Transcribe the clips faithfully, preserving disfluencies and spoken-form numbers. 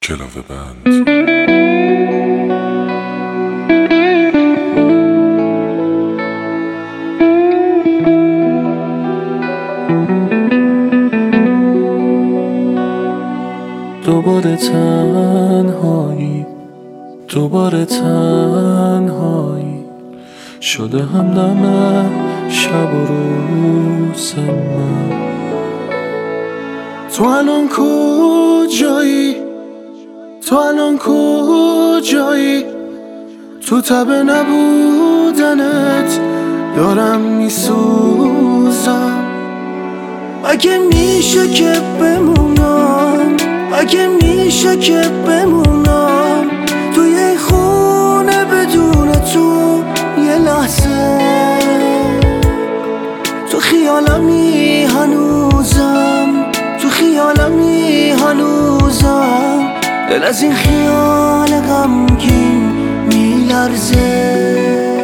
کلاوه بند. دوباره تنهایی، دوباره تنهایی شده همدم شب و روز من. تو الان کجایی؟ تو الان کجایی؟ تو تب نبودنت دارم میسوزم. اگه میشه که بمونم، اگه میشه که بمونم توی خونه بدون تو یه لحظه. تو خیالمی هنوزم، تو خیالمی هنوزم. دل از این خیال غمگین میلرزه.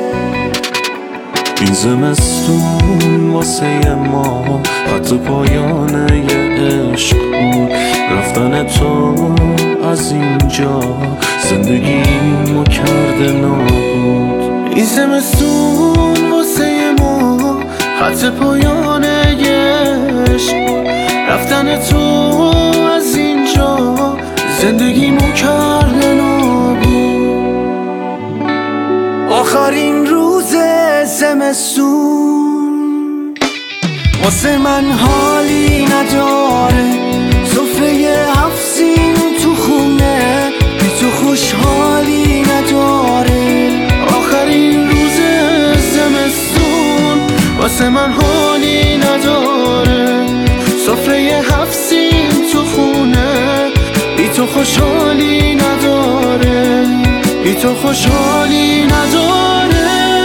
این زمستون واسه ما حتی پایان یه عشق بود. رفتن تو از اینجا زندگیمو کرده نابود. این زمستون واسه ما حتی پایان یه عشق بود. رفتن تو از اینجا زندگیمو کرده نابود. آخرین روز زمستون واسه من حالی نداره. سفره هفت سین تو خونه بی تو خوشحالی نداره. آخرین روز زمستون واسه من حالی نداره. سفره هفت سین تو خونه بی تو خوشحالی نداره، بی تو خوشحالی نداره.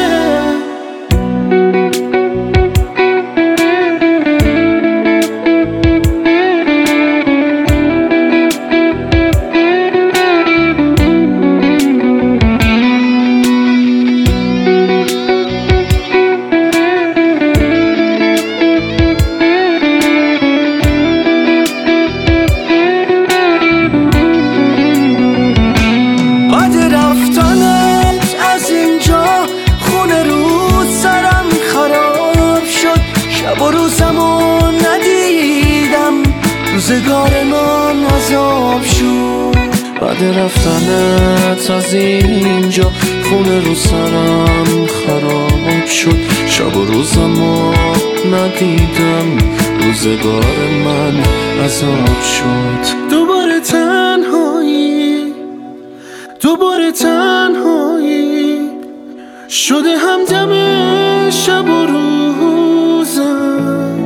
شب و روزمو ندیدم، روزگار من عذاب شد. بعد رفتنت از اینجا خونه رو سرم خراب شد. شب و روزمو ندیدم، روزگار من عذاب شد. دوباره تنهایی، دوباره تنهایی شده همدم شب و روزم.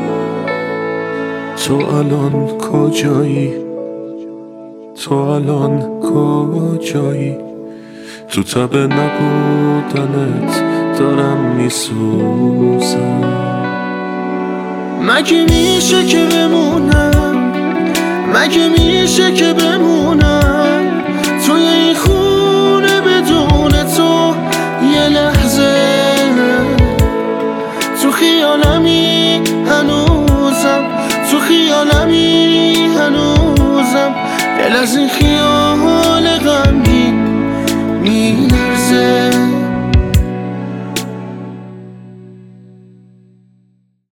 تو الان کجایی؟ تو الان کجایی؟ تو تب نبودنت دارم میسوزم. مگه میشه که بمونم، مگه میشه که بمونم توی این خونه بدون تو یه لحظه. تو خیالمی هنوزم، تو خیالمی هنوزم. دل از این